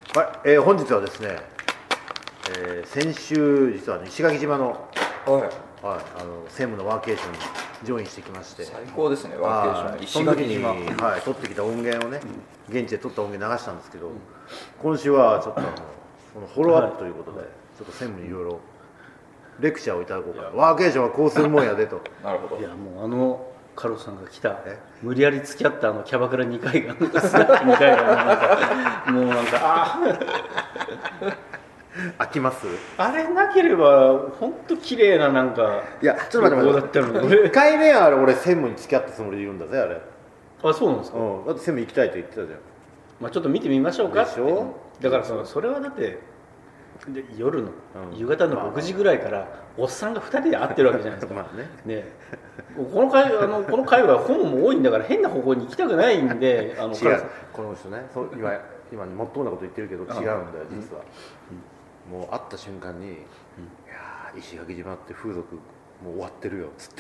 はい、本日はですね、先週実は、ね、石垣島の、専務のワーケーションにジョインしてきまして、 最高ですね、ワーケーション、石垣島。 はい、撮ってきた音源をね、現地で撮った音源流したんですけど、今週はちょっとそのフォローアップということで、ちょっと専務にいろいろレクチャーをいただこうかな。ワーケーションはこうするもんやでと。 なるほど。 いやもうカルロスさんが来た無理やり付き合ったキャバクラ2階がスナック2階がもうなんか飽きます？ あれなければ本当綺麗ななんかいやちょっと待って1回目は俺専務に付き合ったつもりでいるんだぜあれ。 あ、そうなんですか。 だって専務行きたいと言ってたじゃん。 まあちょっと見てみましょうかって。 でしょ？ だからそれはだってで夜の、夕方の6時ぐらいからおっさんが2人で会ってるわけじゃないですか。 まあね。 この会話ホモも多いんだから変な方向に行きたくないんで、 違う、この人ね、今にもっともなこと言ってるけど違うんだよ実は。もう会った瞬間に、いや石垣島って風俗もう終わってるよっつって。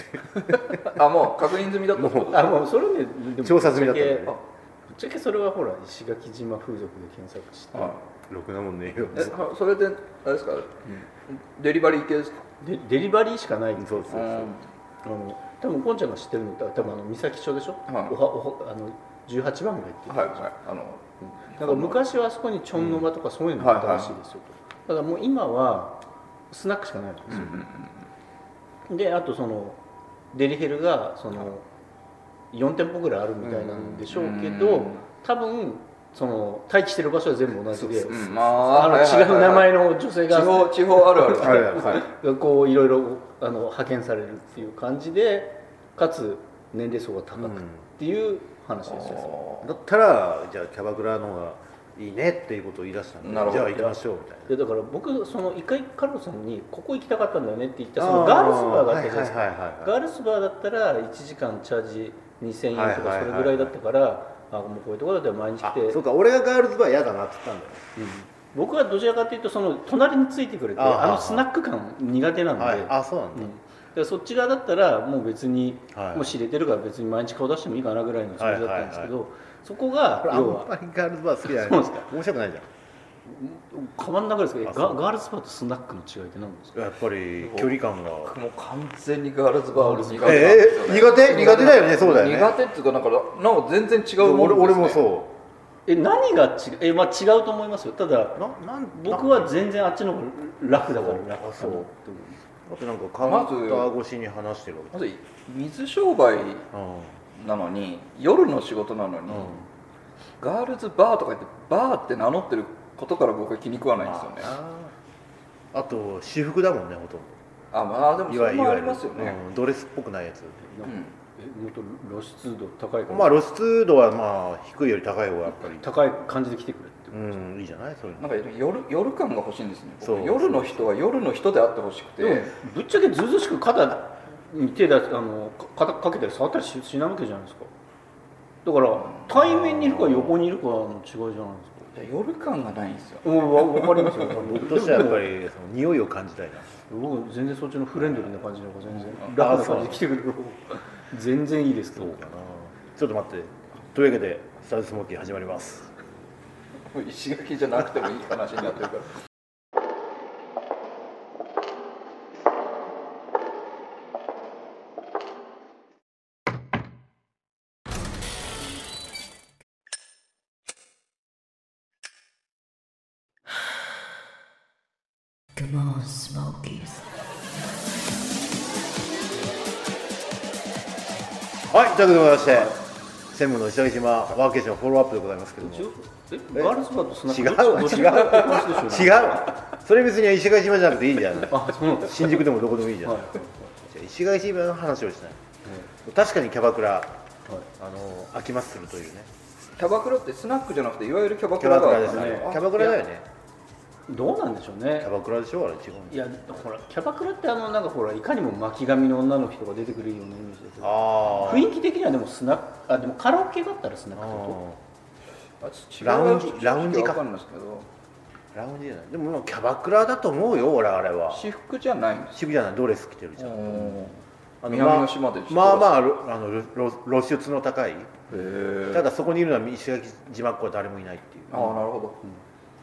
あ、もう確認済みだったってことですか。 もうそれね、 調査済みだったんだよね。 ぶっちゃけそれはほら石垣島風俗で検索して。 ろくなもんねえよ。 それであれですか、デリバリー系ですか。 デリバリーしかないんです。 そうそう。 多分ポンちゃんが知ってるのって多分三崎町でしょ。18番街っていう。なんか昔はあそこにチョンノバとかそういうのがあったらしいですよと。ただもう今はスナックしかないんですよ。であとデリヘルが4店舗ぐらいあるみたいなんでしょうけど、多分待機してる場所は全部同じで、違う名前の女性が地方あるあるこういろいろ派遣されるっていう感じで、かつ年齢層が高くっていう話ですよ。 だったらじゃあキャバクラの方がいいねっていうことを言い出したんで、じゃあ行きましょうみたいな。 だから僕一回カルロさんにここ行きたかったんだよねって言ったガールズバーがあったじゃないですか。ガールズバーだったら1時間チャージ2000円とかそれぐらいだったから、もうこういうところだったら毎日来て。 そうか、俺がガールズバー嫌だなって言ったんだよ。 僕はどちらかというと隣についてくれてスナック感苦手なんで。 そうなんだ。 でそっち側だったらもう別に、もう知れてるから別に毎日顔出してもいいかなぐらいのつもりだったんですけど、そこがあんまりガールズバー好きじゃない。そうですか。面白くないじゃん。 変わんなくないですか。ガールズバーとスナックの違いって何ですか。 やっぱり距離感が。 もう完全にガールズバー苦手苦手だよね。そうだよね。 苦手っていうかなんか全然違うものですね。 俺もそう。 何が違う。まあ違うと思いますよ。ただ僕は全然あっちの方が楽だから楽。そう。 あとなんかカウンター越しに話してるわけ。 まず水商売なのに、夜の仕事なのに、ガールズバーとか言ってバーって名乗ってることから僕は気に食わないんですよね。 あと私服だもんね、ほとんど。 まあでもそれもありますよね。 ドレスっぽくないやつ。 もっと露出度高いから。 まあ露出度はまあ低いより高い方がやっぱり高い感じで来てくれって。 いいじゃない。そういうなんか夜感が欲しいんですね。夜の人は夜の人であってほしくて。 ぶっちゃけずうずうしく肩に手で肩かけたり触ったりしないわけじゃないですか。だから対面にいるか横にいるかの違いじゃないですか。 夜感がないんですよ。 わかりますよ。 僕としてはやっぱり匂いを感じたいな。 僕全然そっちのフレンドリーな感じの方が全然楽な感じで来てくれる方が全然いいですけど。 そうかな。ちょっと待って。というわけでスターズスモーキー始まります。 石垣じゃなくてもいい話になってるから。 Come on, Smokies。はい、というわけでございまして、専務の石垣島ワーケーションフォローアップでございますけども。 ガールズバーとスナック違う。それ別に石垣島じゃなくていいじゃん。新宿でもどこでもいいじゃん。石垣島の話をしない。確かにキャバクラ、飽きますするというね。 キャバクラってスナックじゃなくていわゆるキャバクラですね。キャバクラだよね。 どうなんでしょうね。 キャバクラでしょ、あれ違う。 いやほらキャバクラってなんかほらいかにも巻き髪の女の人が出てくるようなイメージですけど、雰囲気的にはでもスナックでもカラオケだったらスナックとラウンジか。ラウンジじゃない。でもキャバクラだと思うよ俺あれは。 私服じゃないんです。 私服じゃない。ドレス着てるじゃん。 南の島でまあ露出の高い。ただそこにいるのは石垣島っ子は誰もいないっていう。 なるほど。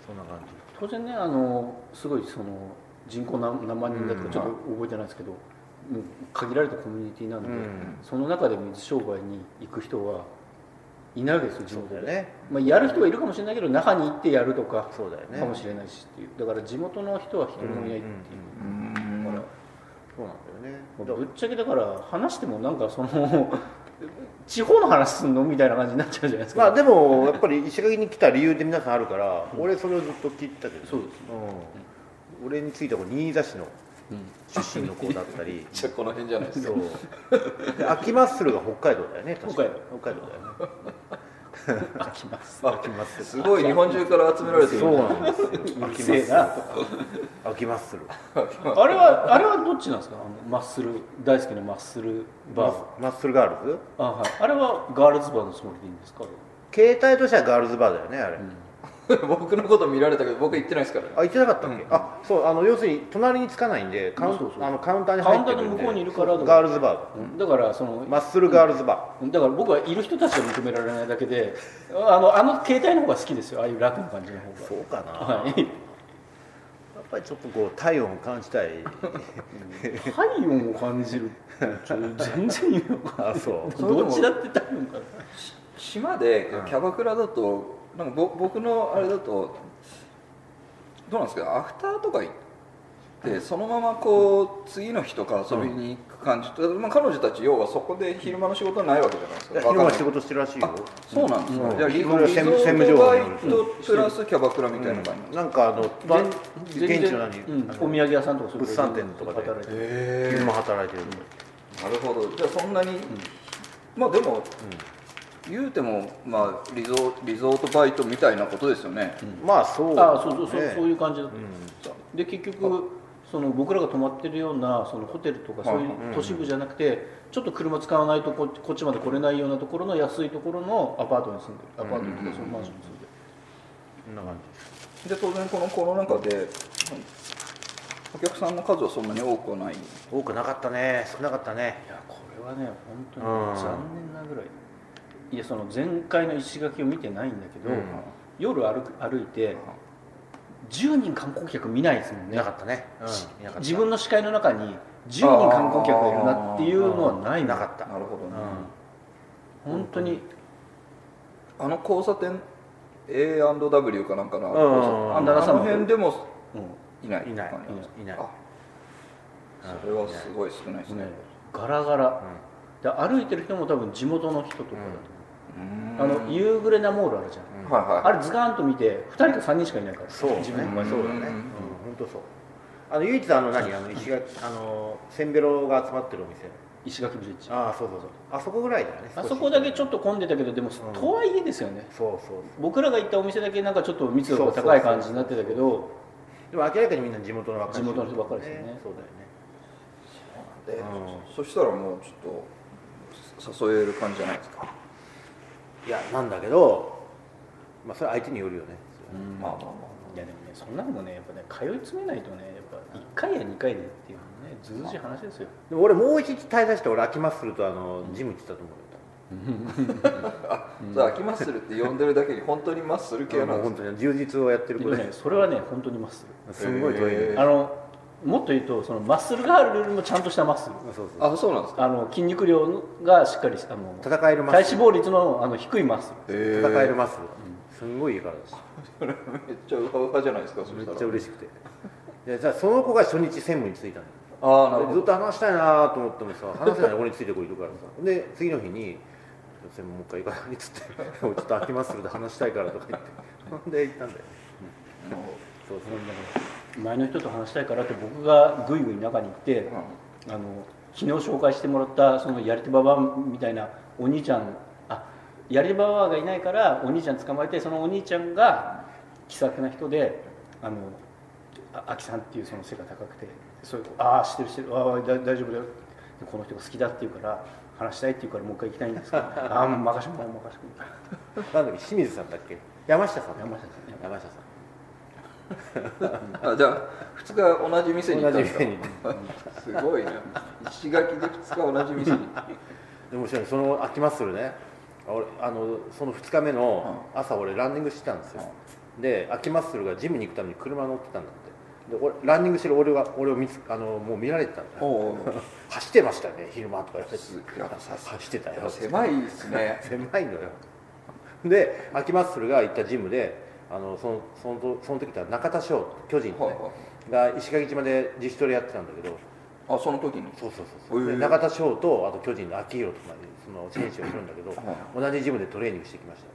そんな感じ。 当然ねすごいその人口何万人だとかちょっと覚えてないですけど、もう限られたコミュニティなので、その中で水商売に行く人はいないわけですよ地元で、ね、まあ、やる人はいるかもしれないけど中に行ってやるとかそうだよね、 かもしれないしっていう、だから地元の人は一人もいないっていう、だからそうなんだよね。 ぶっちゃけだから話してもなんかその地方の話すんのみたいな感じになっちゃうじゃないですか。 まあでもやっぱり石垣に来た理由って皆さんあるから、俺それをずっと聞いてたけど、 そうです、 俺については新座市の出身の子だったりじゃこの辺じゃないですか。 そう秋マッスルが北海道だよね。 北海道だよね。 秋マッスルすごい日本中から集められてる。 そうなんですよ。秋マッスルあれはどっちなんですか？マッスル大好きなマッスルバー、 マッスルガールズ、 はい、あれはガールズバーのつもりでいいんですか？ 携帯としてはガールズバーだよねあれ、 僕のこと見られたけど僕行ってないですからね。 あ、行ってなかったっけ？そう要するに隣につかないんでカウンターに入ってるんで、 カウンターの向こうにいるからガールズバーだからそのマッスルガールズバーだから僕はいる人たちが認められないだけであの携帯の方が好きですよ。ああいう楽な感じの方が。 そうかな、 はい、 やっぱりちょっとこう体温を感じたい体温を感じる全然意味わかんない。 あ、そうどっちだって体温かな。 島でキャバクラだとなんか僕のあれだとどうなんですか、アフターとか行ってそのままこう次の日とか遊びに行く感じと、まあ、彼女たち要はそこで昼間の仕事ないわけじゃないですか。 昼間仕事してるらしいよ。 そうなんですか。じゃあリゾ専務情報バイトプラスキャバクラみたいな感じなんか現地のお土産屋さんとか物産展とかで昼間働いてる。 なるほど。じゃあそんなにまあでも言うてもまあリゾートバイトみたいなことですよね。 まあそういう感じだと。で結局その僕らが泊まってるようなそのホテルとかそういう都市部じゃなくて、ちょっと車使わないとこっちまで来れないようなところの安いところのアパートに住んでる、アパートとかそのマンションに住んでる、 そんな感じで当然このコロナ禍でお客さんの数はそんなに多くはない。 多くなかったね。少なかったね。 いやこれはね本当に残念なぐらい。いやその前回の石垣を見てないんだけど、夜歩いて10人観光客見ないですもんね。 なかったね、 自分の視界の中に10人観光客がいるなっていうのはないなかった。 なるほどね、 本当にあの交差点 A&W かなんかのあの辺でもいない。 それはすごい少ないですね。 ガラガラで歩いてる人も多分地元の人とかだと。夕暮れなモールあるじゃん、あれズガーンと見て2人か3人しかいないから。 そう自分の前そうだね、本当そう。唯一石垣せんべろが集まってるお店、石垣ブリッジ、そうあそこぐらいだよね。 あそこだけちょっと混んでたけど、でもとはいえですよね。僕らが行ったお店だけなんかちょっと密度が高い感じになってたけど、 でも明らかにみんな地元の人ばっかりですよね。 そうだよね。 そしたらもうちょっと誘える感じじゃないですか。 いやなんだけど、まあそれ相手によるよね。 まあいやでもね、そんなのもねやっぱね通い詰めないとね、やっぱ1回や2回でっていうのねずうずしい話ですよ。 でも俺もう一日滞在して俺秋マッスルとジム行ってたと思うよ。秋マッスルって呼んでるだけに本当にマッスル系なんです。 本当に充実をやってる子で、それはね本当にマッスル。 すごい遠い。 もっと言うとそのマッスルガールよりもちゃんとしたマッスル。 そうなんですか。 筋肉量がしっかり戦えるマッスル。 体脂肪率の低いマッスル。 戦えるマッスル。すんごいいいからです。 めっちゃウハウハじゃないですか。 めっちゃ嬉しくて。でその子が初日専務に着いたの。 なるほど。 ずっと話したいなと思ってもさ、話せないで俺についてこいるからさ。で次の日に専務もう一回行かないっつって、ちょっと秋マッスルで話したいからとか言って、ほんで行ったんだよ。 そう前の人と話したいからって僕がぐいぐい中に行って、昨日紹介してもらったそのやり手ババアみたいなお兄ちゃん、やり手ババアがいないからお兄ちゃん捕まえて、そのお兄ちゃんが気さくな人で、秋さんっていうその背が高くて、そういう知ってる大丈夫だよ、この人が好きだって言うから話したいって言うからもう一回行きたいんですけど、もう任せてもらう。 なんだっけ、清水さんだっけ、山下さん。 じゃあ2日同じ店に行ったんですか。すごいね。石垣で2日同じ店に。 でもその秋マッスルね、その2日目の朝俺ランニングしてたんですよ。 で秋マッスルがジムに行くために車乗ってたんだって。でランニングしてる俺をもう見られてたんだ走ってましたね昼間とか言って走ってたよ。 狭いですね。 狭いのよ。で秋マッスルが行ったジムでその時って中田翔巨人の、ねが石垣島で自主トレやってたんだけど、 その時にそうで中田翔とあと巨人の秋広とかその選手がいるんだけど同じジムでトレーニングしてきました。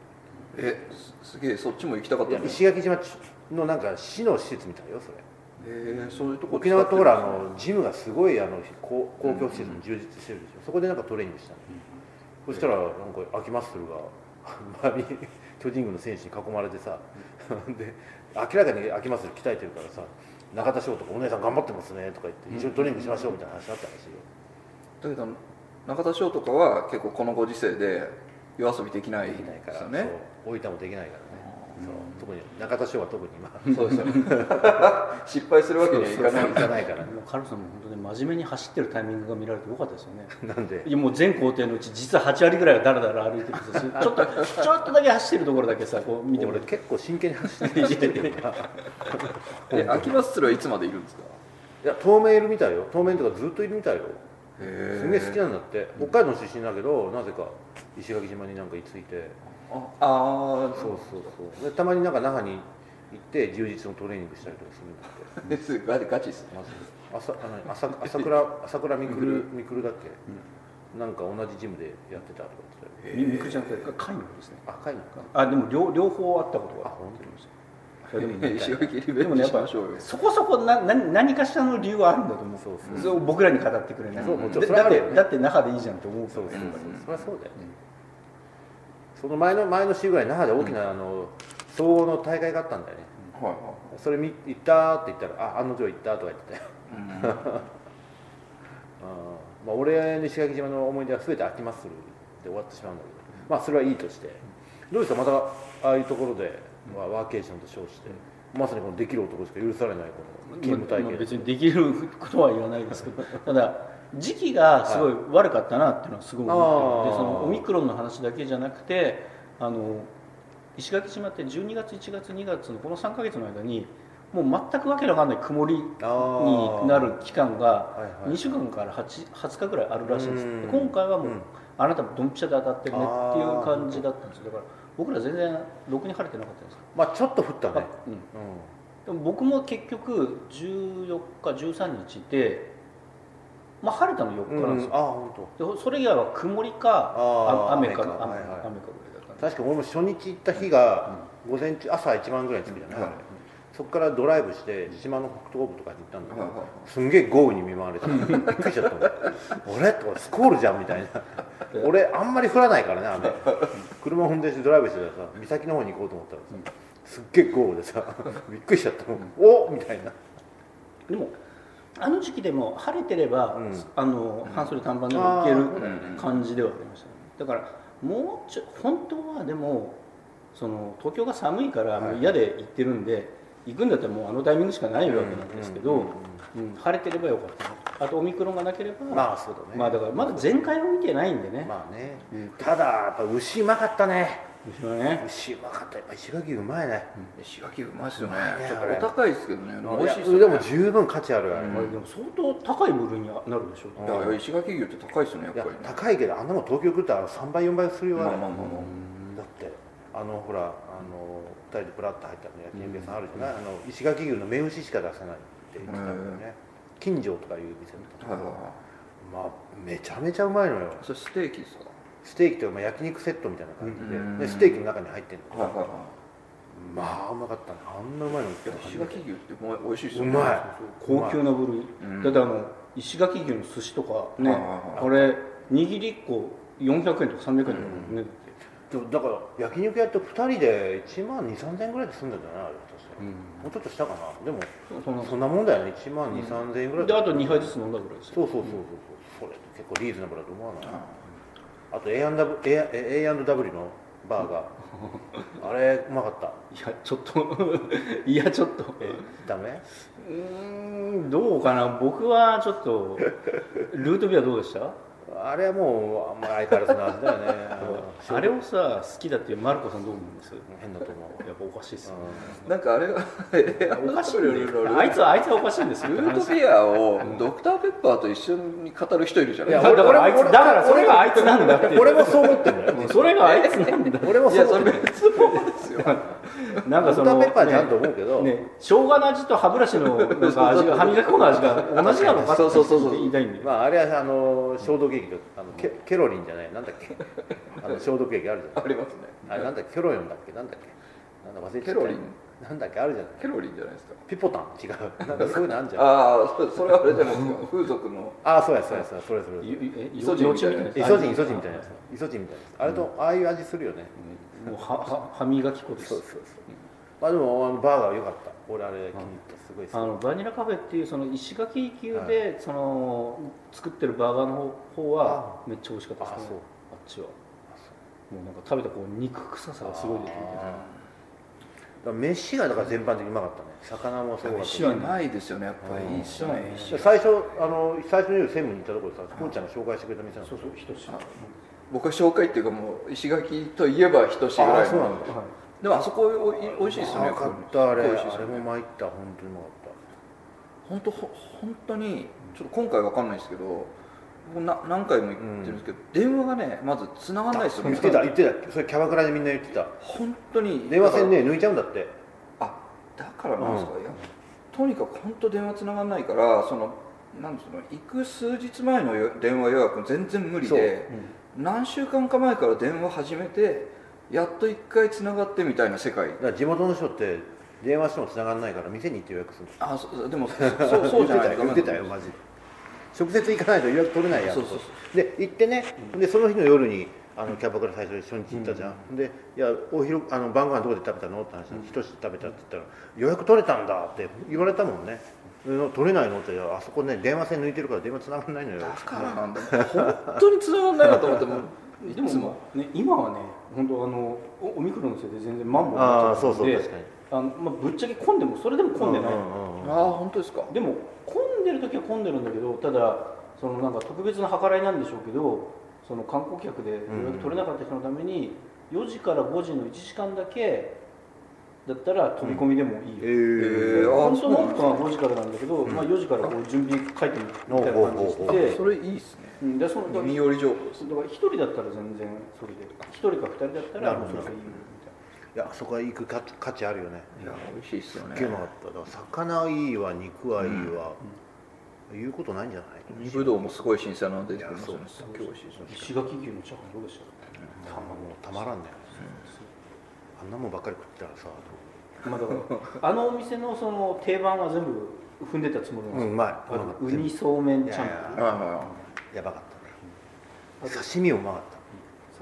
すげえ、そっちも行きたかったね。 石垣島のなんか市の施設みたいよそれ。 そういうとこ沖縄とほらジムがすごい公共施設に充実してるでしょ。そこでなんかトレーニングしたの、そしたらなんか秋マッスルが周りに巨人軍の選手に囲まれてさで明らかに秋マッスル鍛えてるからさ中田翔とかお姉さん頑張ってますねとか言って一緒にトレーニングしましょうみたいな話だったらしいよ。 だけど中田翔とかは結構このご時世で夜遊びできないからですよね。 大分もできないからね。特に中田翔は特にそうですよ失敗するわけにはいかないから。カルロスさんも本当に真面目に走ってるタイミングが見られてよかったですよね。 なんで？ もう全行程のうち実は8割ぐらいはだらだら歩いてるんですよ。ちょっとだけ走ってるところだけさこう見てもらって。 結構真剣に走ってる秋マッスルはいつまでいるんですか？ いや当面いるみたいよ。当面とかずっといるみたいよ。すげえ好きなんだって。北海道の出身だけどなぜか石垣島になんか居ついて。そうでたまになんか那覇に行って充実のトレーニングしたりとかするんだって。 ガチっすね。 朝倉未来だっけ、なんか同じジムでやってたとか言ってたよ。 未来じゃなくて海のですね。 海のか。 でも両方あったことが。 本当に。 でもねやっぱそこそこ何かしらの理由はあるんだと思う。そう僕らに語ってくれない。だって那覇でいいじゃんって思う。そりゃそうだよ。その前の週ぐらい那覇で大きな総合の大会があったんだよね。それ行ったって言ったら案の定行ったとか言ってたよ。俺の石垣島の思い出は全て秋マッスルで終わってしまうんだけど、それはいいとして、どうですかまたああいうところでワーケーションと称してまさにこのできる男しか許されないこの勤務体系。 別にできることは言わないですけど、ただ時期がすごい悪かったなっていうのはすごい思ってる。でそのオミクロンの話だけじゃなくて石垣島って12月1月2月のこの3ヶ月の間にもう全くわけのわかんない曇りになる期間が2週間から20日ぐらいあるらしいんです。今回はもうあなたもドンピシャで当たってるねっていう感じだったんですよ。だから僕ら全然ろくに晴れてなかったんです。 ちょっと降ったね。 でも僕も結局14日13日で晴れたの4日なんですよ。それ以外は曇りか雨かぐらいだった。 確か俺も初日行った日が午前中朝1万ぐらいに着くじゃない。そこからドライブして島の北東部とかに行ったんだけど、すんげえ豪雨に見舞われてびっくりしちゃったもん。俺とかスコールじゃんみたいな。俺あんまり降らないからね雨。車運転してドライブしてたらさ岬の方に行こうと思ったらさすっげえ豪雨でさびっくりしちゃったもん。おっみたいな。 でもあの時期でも晴れてれば、半袖短パンでもいける感じではありましたね。だからもう本当はでも東京が寒いからもう嫌で行ってるんで行くんだったらもうあのタイミングしかないわけなんですけど、晴れてればよかったな。あとオミクロンがなければそうだね。 だからまだ全開を見てないんでね。 ただやっぱ牛うまかったね。 牛はね。 牛うまかった。やっぱ石垣うまいね。 石垣うまいですよね。ちょっとお高いですけどね。 美味しいですよね。でも十分価値あるからね。 でも相当高い部類になるでしょう。 だから石垣牛って高いですよねやっぱり。 高いけどあんなもん東京来ったら3倍4倍するよね。だってほら2人でプラッと入った焼肉屋さんあるじゃない。石垣牛の目牛しか出せないって言ってたんだよね。金城とかいう店だった。めちゃめちゃうまいのよ。 それステーキですか？ ステーキというか焼肉セットみたいな感じで、ステーキの中に入ってるの。うまかったね。あんなうまいの。 石垣牛って美味しいですよね。 うまい。 高級な部類。だって石垣牛の寿司とかね、あれ握り1個400円とか300円とかね。 だから焼肉屋って2人で1万2、3000円ぐらいで済んだんじゃないあれとして、もうちょっとしたかな。でもそんなもんだよね。1万2、3000円ぐらいであと2杯ずつ飲んだぐらいですよ。 そうそれ結構リーズナブルだと思わない。あと A&W のバーガーあれうまかった。 いやちょっとダメ？ どうかな。僕はちょっとルートビアどうでした？ あれはもう相変わらずの味だよねあれをさ好きだっていうマルコさんどう思うんです？ 変だと思う。 やっぱおかしいですよね。 なんかあれがおかしいんだあいつはおかしいんですよ。 ルートビアをドクターペッパーと一緒に語る人いるじゃないですか。 だからそれがあいつなんだって。 俺もそう思ってるんだよ。 それがあいつなんだ。 俺もそう思ってる。 別物ですよ。 なんかそのドクターペッパーじゃんと思うけど、 ね、生姜の味と歯ブラシのなんか味が歯磨き粉の味が同じなのかって言いたいんで。 まああれは消毒液とケロリンじゃないなんだっけ消毒液あるじゃん。 ありますね。 あれなんだっけキョロヨンだっけなんだっけなんだ忘れちゃった。 ケロリンなんだっけあるじゃない。 ケロリンじゃないですか。 ピポタン違う。なんかそういうのあるじゃん。 ああそれはあれじゃないですか。風俗の。 ああそうやそれ。 イソジンみたいな。 イソジンみたいなやつ。イソジンみたいなやつ。あれとああいう味するよね。 もう歯磨き粉です。 そう。まあでもバーガー良かった。俺あれ気に入った。すごい好き。 バニラカフェっていうその石垣級でその作ってるバーガーの方はめっちゃ美味しかったですね。あっちは。もうなんか食べたこう肉臭さがすごい出てきて。 飯がだから全般的にうまかったね。魚もそうだった。 飯はないですよねやっぱり。 最初最初の夜専務に行ったところでさ、こんちゃんが紹介してくれた店なんですよ。 そうひとし。 僕は紹介っていうかもう石垣といえばひとしぐらい。 そうなんだ。 でもあそこ美味しいですよね。 よかったあれも参った本当にうまかった。 本当にちょっと今回わかんないですけど。何回も言ってるんですけど、電話がねまず繋がんないですよね。 言ってたそれキャバクラでみんな言ってた。 本当に電話線ね抜いちゃうんだって。 だからなんですか、いやとにかく本当電話繋がんないからなんですか行く数日前の電話予約全然無理で、何週間か前から電話始めてやっと1回繋がってみたいな世界。だから地元の人って電話しても繋がんないから店に行って予約するの。でもそうじゃないですか。 言ってたよマジで。直接行かないと予約取れないやつで行ってね、でその日の夜にキャバクラ最初初日行ったじゃん、でいや晩ご飯どこで食べたのって話で一つ食べたって言ったら予約取れたんだって言われたもんね。取れないのってあそこね電話線抜いてるから電話繋がんないのよ。 だからなんだ本当に繋がんないなと思ってもでもね今はね本当オミクロンのせいで全然マンボウになっちゃったんで、確かにぶっちゃけ混んでもそれでも混んでない。 本当ですか。 でも混んでる時は混んでるんだけど、ただそのなんか特別な計らいなんでしょうけど、その観光客で予約取れなかった人のために4時から5時の1時間だけだったら飛び込みでもいいよ。本当のオープンは5時からなんだけど、まあ4時からこう準備会見みたいな感じで、 それいいですね。耳寄り情報です。 だから1人だったら全然それで、1人か2人だったらもうそれがいいよ。 いやそこは行く価値あるよね。 いや美味しいですよね。 うまかった。だから魚いいわ肉はいいわ、言うことないんじゃない。 海ぶどうもすごい新鮮なの出てきますよね。 今日美味しいです。石垣牛のチャーハンどうでした？ もうたまらんね。あんなもんばっかり食ったらさ。 まあだからお店のその定番は全部踏んでたつもりなんですよ。 うまい。 ウニそうめんチャンプル。 やばかったね。刺身もうまかった。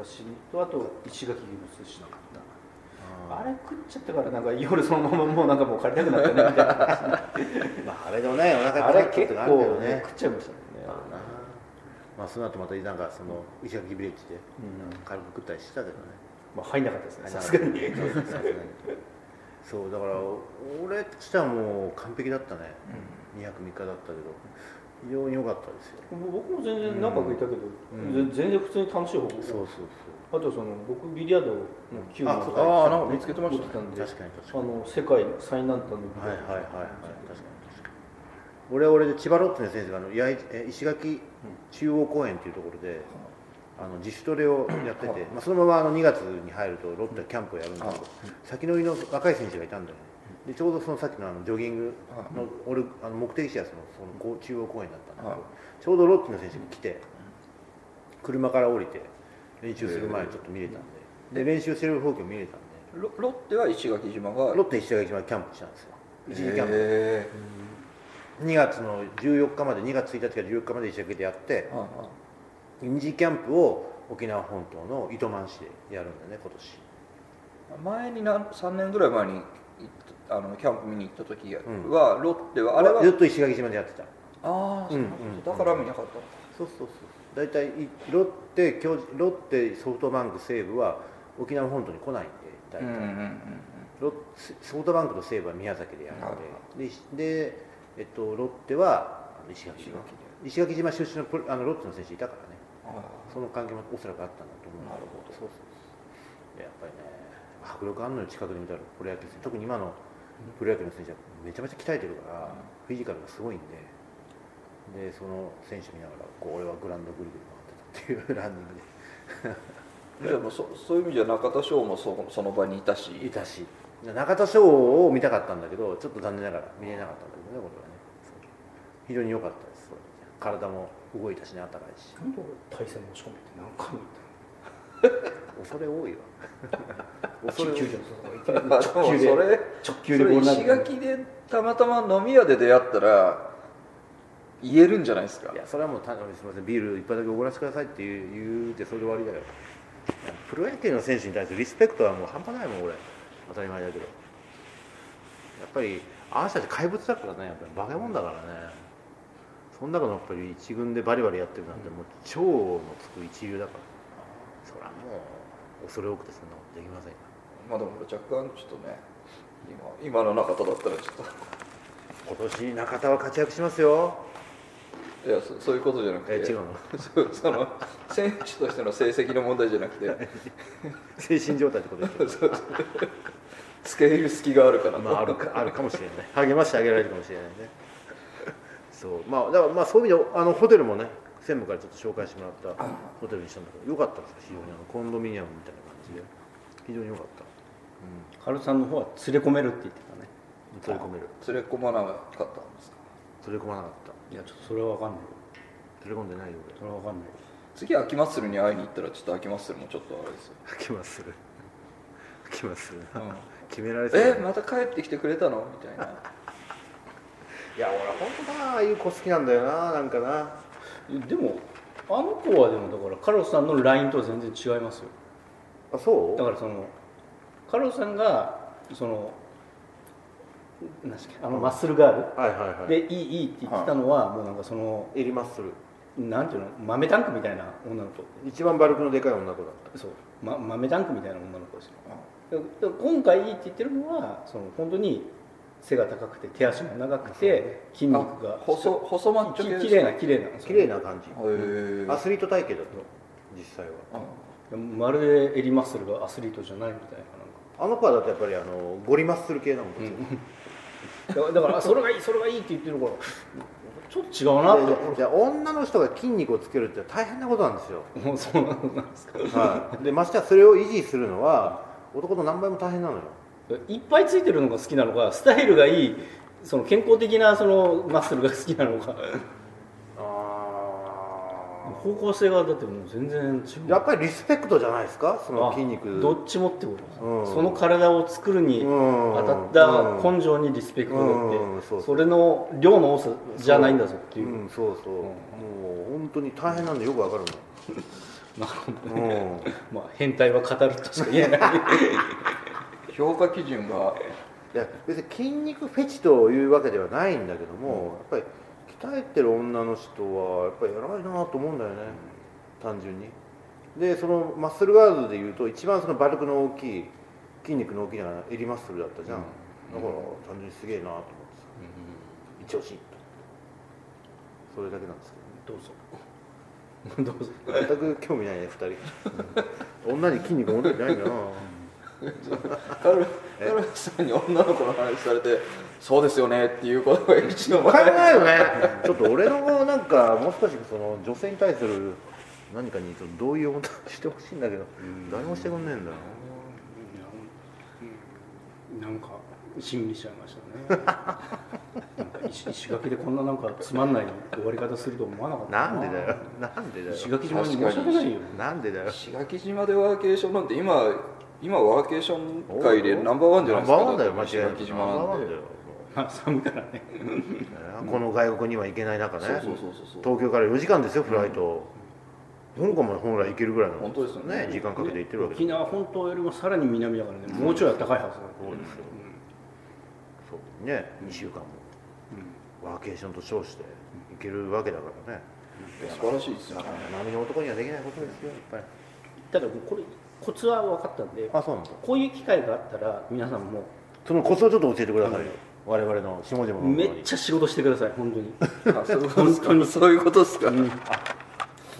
刺身とあと石垣牛の寿司なかった。あれ食っちゃったからなんか夜そのままもうなんかもう帰りたくなったねみたいな。 まああれでもねお腹あれ結構食っちゃいましたもんね。 まあその後またなんかその石垣ビレッジで軽く食ったりしたけどね。 まあ入んなかったですね。さすがに。 そうだから俺としてはもう完璧だったね。2泊3日だったけど非常に良かったですよ。 僕も全然長くいたけど全然普通に楽しい方法。 そう。 あと僕ビリヤードの球のなんか見つけてましたね。 確かに世界最南端のはい確かに俺で千葉ロッテの先生が石垣中央公園っていうところで自主トレをやってて、そのまま2月に入るとロッテはキャンプをやるんだけど、先乗りの若い選手がいたんだよね。でちょうどそのさっきのジョギングの目的地はその中央公園だったんだけど、ちょうどロッテの選手が来て車から降りて練習する前にちょっと見れたんで、練習してる風景見れたんで。 ロッテは石垣島がロッテ石垣島でキャンプしたんですよ。一時キャンプ。2月の14日まで2月1日から14日まで石垣でやって、二次キャンプを沖縄本島の糸満市でやるんだよね今年。前に3年ぐらい前にキャンプ見に行った時は、ロッテはあれはずっと石垣島でやってた。 だから見なかった。 そう大体ロッテソフトバンク西武は沖縄本島に来ないんで大体、ソフトバンクと西武は宮崎でやるので、ロッテは石垣島出身のロッテの選手いたからね。 その関係もおそらくあったんだと思う。 なるほど。 そうやっぱりね迫力あるのよ、近くで見たらプロ野球選手、特に今のプロ野球の選手はめちゃめちゃ鍛えてるから、フィジカルがすごいんで、その選手見ながら俺はグラウンドぐるぐる回ってたっていうランニングででもそういう意味じゃ中田翔もその場にいたし中田翔を見たかったんだけど、ちょっと残念ながら見れなかったんだけどね、これはね。非常に良かったです。体も動いたしね、あったかいし。 なんで対戦申し込めって何回も言ったの？ 恐れ多いわ。 恐れ多いじゃん。 直球で石垣でたまたま飲み屋で出会ったら言えるんじゃないですか。 いや、それはもうすみません、ビール一杯だけおごらせてくださいって言うてそれで終わりだよ。プロ野球の選手に対するリスペクトはもう半端ないもん俺。当たり前だけど。やっぱりあの人たち怪物だからね、やっぱりバカもんだからね。その中のやっぱり一軍でバリバリやってるなんてもう超のつく一流だから。それはもう恐れ多くてそんなことできませんよ。 まあでも若干ちょっとね、今の中田だったらちょっと今年中田は活躍しますよ。 いや、そういうことじゃなくて、 違うのその選手としての成績の問題じゃなくて精神状態ってことですよ。 付け入る隙があるから、 まあ、あるかもしれない。励ましてあげられるかもしれないね。そう、だからそういう意味でホテルもね、専務からちょっと紹介してもらったホテルにしたんだけど、良かったですよ、非常にコンドミニアムみたいな感じで非常に良かった。 カルさんの方は連れ込めるって言ってたね。 連れ込まなかったんですか？ 連れ込まなかった。 いや、ちょっとそれは分かんない。 連れ込んでないよ俺。 それは分かんない。 次秋マッスルに会いに行ったらちょっと秋マッスルもちょっとあれですよ。 秋マッスル決められてまた帰ってきてくれたのみたいな。 いや、俺本当だな、ああいう子好きなんだよな、なんかな。 でもあの子はでもだからカルロスさんの LINE とは全然違いますよ。 あ、そう？ だからカルロスさんがなんですか、マッスルガール、でいいって言ってたのは、もうなんか襟マッスルなんていうの、豆タンクみたいな女の子、 一番バルクのでかい女の子だった。 そう、豆タンクみたいな女の子ですよ。今回いいって言ってるのは本当に背が高くて手足も長くて筋肉が細マッチョ系、 綺麗な感じ。 アスリート体型だと実際は。 まるでエリマッスルがアスリートじゃないみたいな。 あの子はだってやっぱりゴリマッスル系なもんですよ。だからそれがいいって言ってるからちょっと違うなって。 じゃあ女の人が筋肉をつけるって大変なことなんですよ。 そうなんですか。 はい。でましてやそれを維持するのは男の何倍も大変なのよ。 いっぱいついてるのが好きなのか、スタイルがいい健康的なマッスルが好きなのか。方向性がだってもう全然違う。 やっぱりリスペクトじゃないですか、その筋肉。 どっちもってことです、その体を作るに当たった根性にリスペクトがあって、それの量の多さじゃないんだぞっていう。 そう、もう本当に大変なんでよくわかるの。なるほどね。まあ変態は語るとしか言えない。 評価基準が、 いや別に筋肉フェチというわけではないんだけども、やっぱり鍛えてる女の人はやっぱり偉いなと思うんだよね、単純に。でそのマッスルガールでいうと一番バルクの大きい筋肉の大きいのが襟マッスルだったじゃん、だから単純にすげえなと思ってさ、一押しそれだけなんですけどね。どうぞ全く興味ないね2人。女に筋肉持ってないんだな。 カルさんに女の子の話されてそうですよねっていうことが一番考えるね。ちょっと俺のなんかもう少し女性に対する何かに同意をしてほしいんだけど、誰もしてくんねえんだよ。 なんかしんみりしちゃいましたね。なんか石垣でこんななんかつまんない終わり方すると思わなかったな。 なんでだよ。 石垣島に申し訳ないよ。 なんでだよ。 石垣島でワーケーションなんて今ワーケーション界でナンバーワンじゃないですか。 ナンバーワンだよ、間違いない。 石垣島なんで。 寒いからね。 この外国には行けない中ね。 そう東京から4時間ですよ、フライト。香港まで本来行けるぐらいの。 本当ですよね。 時間かけて行ってるわけです。 沖縄本島よりもさらに南だからね、もうちょい暖かいはずだ。 そうですよ。そうね、2週間もワーケーションと称して行けるわけだからね。 素晴らしいですよね。 波の男にはできないことですよ、やっぱり。 ただこれコツは分かったんで、 あ、そうなんだ。 こういう機会があったら皆さんもそのコツをちょっと教えてくださいよ。我々の下々のめっちゃ仕事してください、本当に。 本当にそういうことですか。 な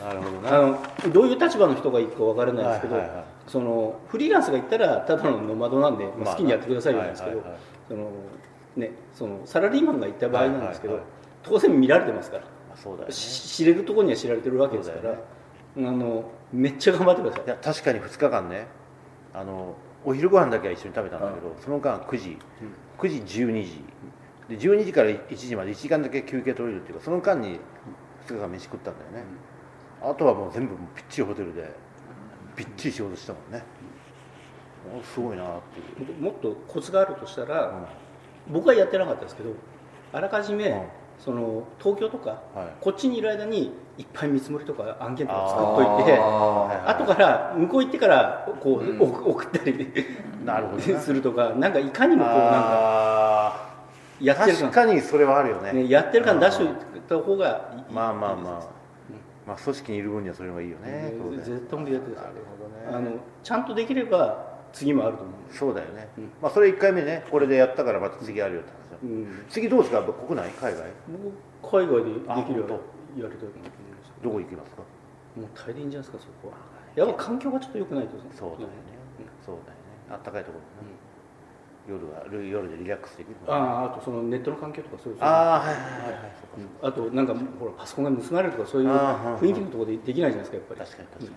なるほどな。どういう立場の人がいいか分からないですけど、そのフリーランスが言ったらただのノマドなんで、好きにやってくださいなんですけど、そのサラリーマンが行った場合なんですけど、当然見られてますから、 そうだよね、 知れるところには知られてるわけですから、めっちゃ頑張ってください。 いや確かに2日間ね、お昼ご飯だけは一緒に食べたんだけど、その間9時12時で、12時から1時まで1時間だけ休憩取れるっていうか、その間に2日間飯食ったんだよね。あとはもう全部ぴっちりホテルでぴっちり仕事したもんね。すごいなっていう。 もっとコツがあるとしたら、僕はやってなかったですけど、あらかじめ、その東京とか、こっちにいる間にいっぱい見積もりとか案件とか作っといて、後から向こう行ってからこう、送ったりするとか、なんかいかにもこうなんかやってる確かにそれはあるよね。 やってる感出しておいた方がいい。 まあ組織にいる分にはそれがいいよね。 絶対やってください。ちゃんとできれば次もあると思う。 そうだよね。まあそれ1回目ね、これでやったからまた次あるよって話。次どうですか、国内海外？ 僕海外でできるようやりたいと思ってるんです。 どこ行きますか？ もう大変じゃないですか、そこは。やっぱ環境がちょっと良くないと。 そうだよね。そうだよね。あったかいところね。夜でリラックスできる。 あとそのネットの環境とかそういう。あとなんかほらパソコンが盗まれるとかそういう雰囲気のところでできないじゃないですか、やっぱり。 確かに。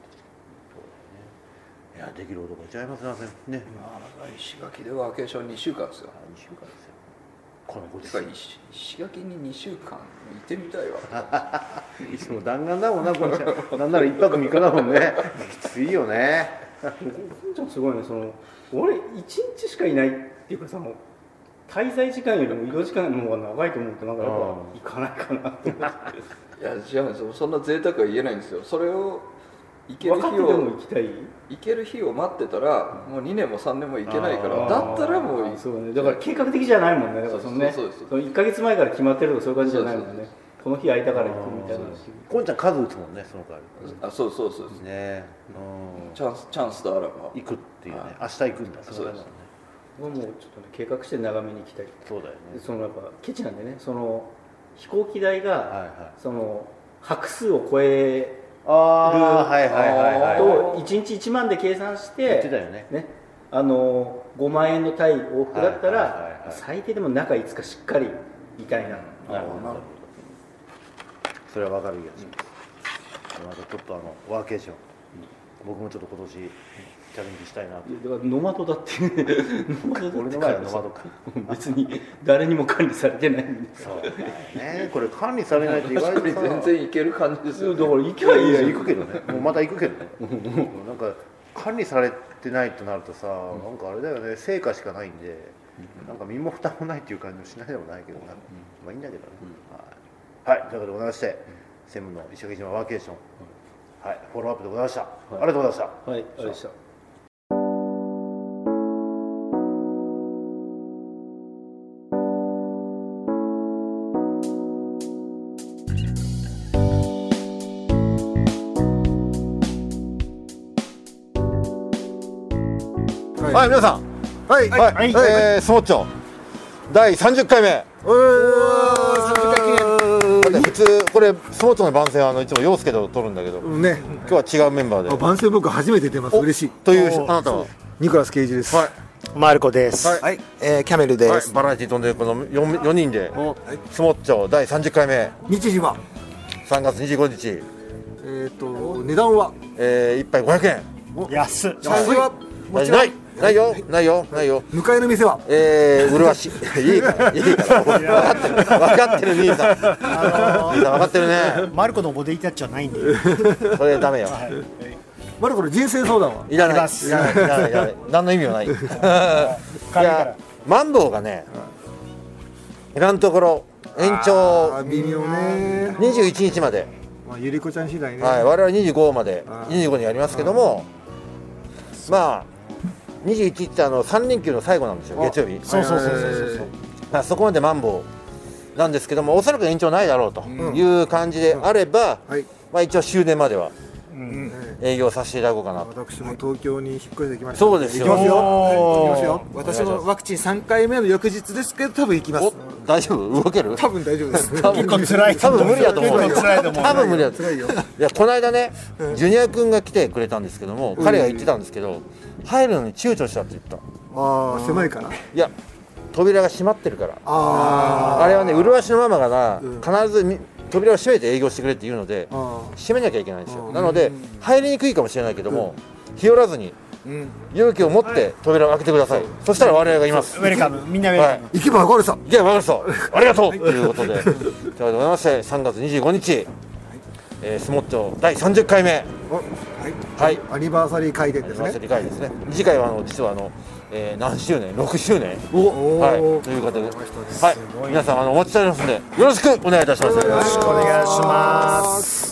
いや、できる男ちゃいますね。 石垣でワーケーション2週間ですよ。 2週間ですよ。このご時世石垣に2週間行ってみたいわ。 いつも弾丸だもんな、こんちゃん。なんなら1泊3日だもんね。きついよね。 こんちゃんすごいね。俺1日しかいないっていうかさ、滞在時間よりも移動時間の方が長いと思うと、なんかやっぱ行かないかなと思って。 いや違うんですよ。そんな贅沢は言えないんですよ。それを行ける日を待ってたら、もう2年も3年も行けないから、だったらもうそうね。だから計画的じゃないもんね。だからその1ヶ月前から決まってるとかそういう感じじゃないもんね。この日空いたから行くみたいな。 こんちゃん数打つもんね、その代わり。 そうですね。チャンスとあらば行くっていうね。明日行くんだ。 そうですね。もうちょっと計画して長めに行きたい。 そうだよね。 やっぱケチなんでね、飛行機代が泊数を超えると1日1万で計算して5万円のタイ往復だったら最低でも中5日しっかりいたいな。 なるほど。それは分かる気がします。またちょっとワーケーション、僕もちょっと今年チャレンジしたいなと。 だからノマドだって俺の前はノマドか。 別に誰にも管理されてないんで。 そうだよね。これ管理されないと意外と全然いける感じですよね。 だから行けばいいじゃん。 行くけどね。もうまた行くけどね。なんか管理されてないとなるとさ、なんかあれだよね、成果しかないんで、なんか身も蓋もないっていう感じもしないでもないけどな。まあいいんだけどね。はい、というわけでございまして、専務の石垣島ワーケーション、はい、フォローアップでございました。ありがとうございました。 はい、ありがとうございました。 はい、皆さん、スモッチョ第30回目。30回記念。普通これスモッチョの番宣はいつも陽介と撮るんだけど、ね、今日は違うメンバーで。 番宣僕初めて出ます。嬉しい。 というあなたは？ ニコラス・ケイジです。 マルコです。はい、キャメルです。 バラエティ飛んでこの4人でスモッチョ第30回目。 日時は 3月25日。 値段は 1杯500円。 安い。 ないよ。 向かいの店は麗しいいから分かってる兄さん分かってるね。 マルコのボディタッチはないんでそれダメよ。 マルコの人生相談はいらない何の意味もない。いやマンボウがね今のところ延長微妙ね 21日まで、 ゆりこちゃん次第ね。 はい、我々25まで25にやりますけども、まあ21って3連休の最後なんですよ、月曜日。そうそこまでマンボウなんですけども、おそらく延長ないだろうという感じであれば、まあ一応終電までは営業させていただこうかなと。 私も東京に引っ越してきました。 そうですよ。 行きますよ。行きますよ。私もワクチン3回目の翌日ですけど多分行きます。 大丈夫？動ける？ 多分大丈夫です。 結構辛い。 多分無理だと思う。 結構辛いと思う。 多分無理だと辛いよ。 いやこの間ね、ジュニア君が来てくれたんですけども、彼が言ってたんですけど、入るのに躊躇したって言った。 ああ、狭いから。 いや、扉が閉まってるから。 ああれはね、麗しのママがな、必ず扉を閉めて営業してくれって言うので、閉めなきゃいけないんですよ。なので入りにくいかもしれないけども、日和らずに勇気を持って扉を開けてください。そしたら我々がいます。 ウェルカム、みんなウェルカム。 行けば分かるさ。 いや、分かるさ。ありがとうということで、ということでございまして、3月25日、スモッチョ第30回目、はい、 アニバーサリー会見ですね。 アニバーサリー会ですね。次回は実は何周年？6周年。 はい、 ということで、はい、皆さんお待ちしておりますので、よろしくお願いいたします。 よろしくお願いします。